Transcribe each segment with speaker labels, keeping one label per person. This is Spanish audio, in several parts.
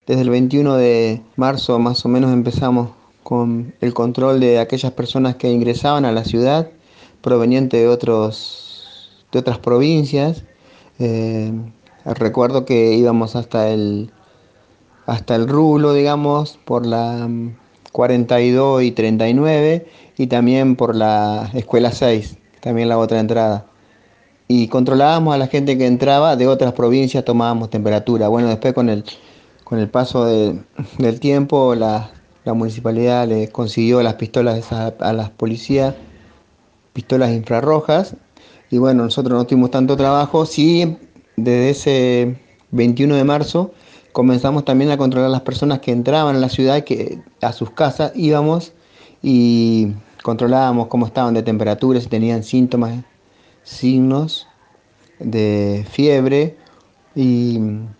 Speaker 1: desde el 21 de marzo más o menos empezamos con el control de aquellas personas que ingresaban a la ciudad provenientes de otras provincias. Eh, Recuerdo que íbamos hasta el Rulo, digamos, por la 42 y 39 y también por la Escuela 6, también la otra entrada. Y controlábamos a la gente que entraba de otras provincias, tomábamos temperatura. Bueno, después con el paso del tiempo, la municipalidad le consiguió las pistolas esas a las policías, pistolas infrarrojas, y bueno, nosotros no tuvimos tanto trabajo. Sí, desde ese 21 de marzo comenzamos también a controlar a las personas que entraban a la ciudad, que a sus casas íbamos y controlábamos cómo estaban de temperatura, si tenían síntomas, signos de fiebre y,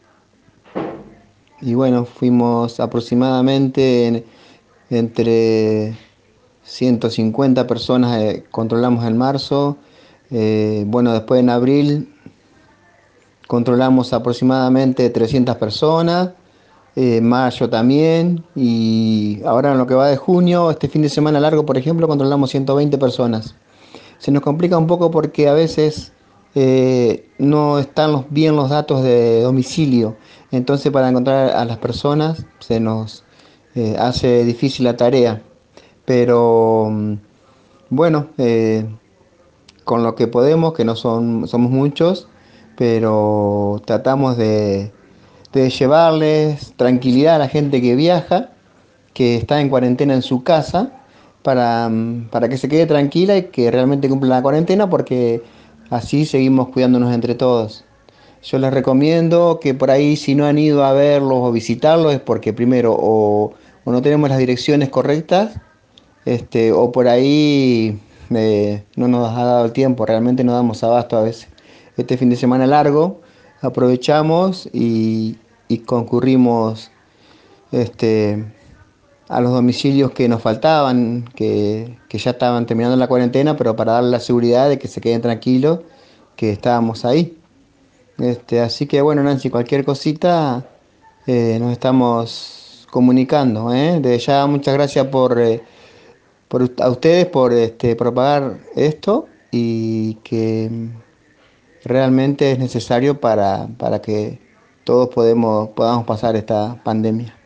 Speaker 1: y bueno, fuimos aproximadamente entre 150 personas, controlamos en marzo. Bueno, después en abril controlamos aproximadamente 300 personas, mayo también, y ahora en lo que va de junio, este fin de semana largo, por ejemplo, controlamos 120 personas. Se nos complica un poco porque a veces no están bien los datos de domicilio. Entonces para encontrar a las personas se nos hace difícil la tarea. Pero bueno, con lo que podemos, que no somos muchos, pero tratamos de llevarles tranquilidad a la gente que viaja, que está en cuarentena en su casa, para que se quede tranquila y que realmente cumpla la cuarentena, porque así seguimos cuidándonos entre todos. Yo les recomiendo que por ahí, si no han ido a verlos o visitarlos, es porque primero o no tenemos las direcciones correctas, o por ahí no nos ha dado el tiempo, realmente no damos abasto a veces. Este fin de semana largo aprovechamos y concurrimos este, a los domicilios que nos faltaban, que ya estaban terminando la cuarentena, pero para darle la seguridad de que se queden tranquilos, que estábamos ahí. Así que bueno, Nancy, cualquier cosita nos estamos comunicando, ¿eh? Desde ya muchas gracias a ustedes por propagar esto y que realmente es necesario para que todos podamos pasar esta pandemia.